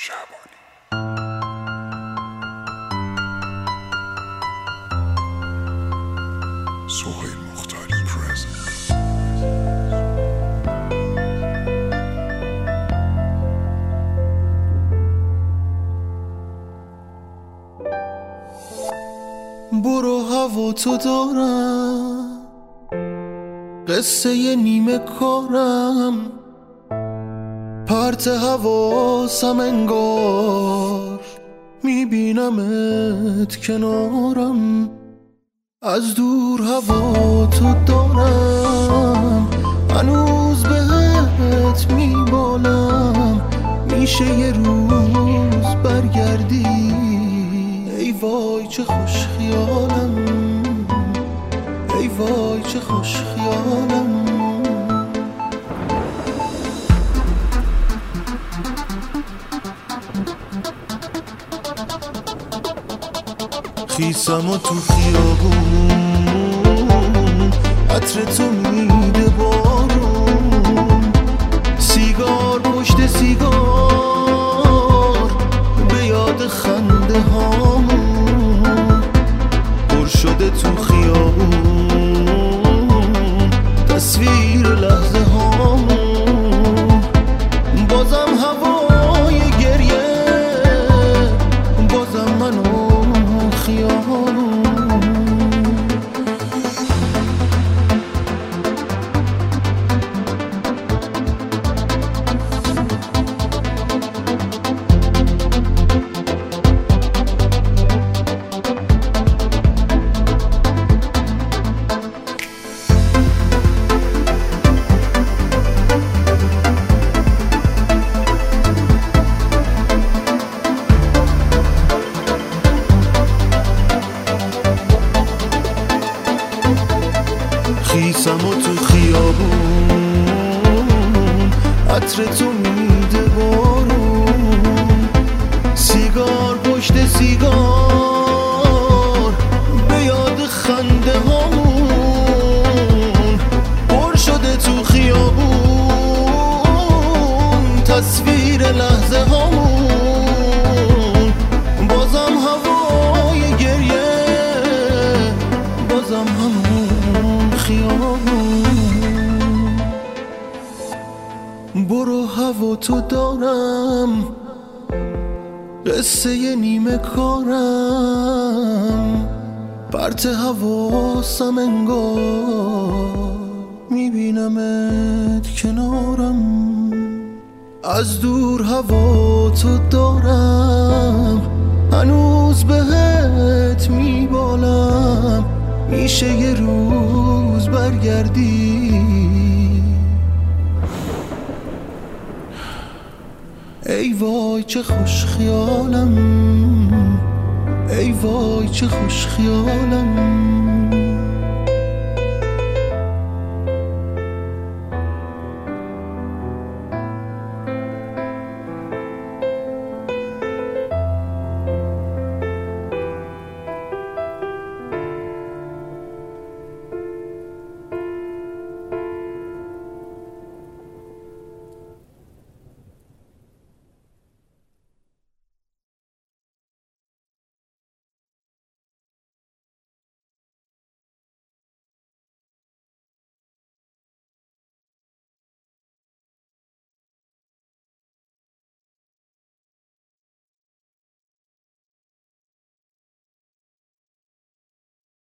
شعبانی. سهیل مختاری پرزنت. برو هوا تو دارم، قصه ی نیمه کارم، پرت حواسم انگار میبینمت کنارم. از دور هوا تو دارم، هنوز بهت میبالم، میشه یه روز برگردی. ای وای چه خوش خیالم، ای وای چه خوش خیالم. خیسم و تو خیابون، عطر تو میده بارون، سیگار پشت سیگار به یاد خنده هامون، پر شده تو خیابون تصویر لحظه هامون. بازم هوای گریه، بازم منو خیابون. خیسم و تو خیابون، عطر تو میده بارون، سیگار پشت سیگار به یاد خنده هامون، پر شده تو خیابون تصویر لحظه هامون. بازم هوای گریه، بازم همون خیابون. برو هوا تو دارم، قصه ی نیمه کارم، پرت حواسم انگار میبینمت کنارم. از دور هوا تو دارم، هنوز بهت میبالم، میشه یه روز برگردی. ای وای چه خوش خیالم، ای وای چه خوش خیالم.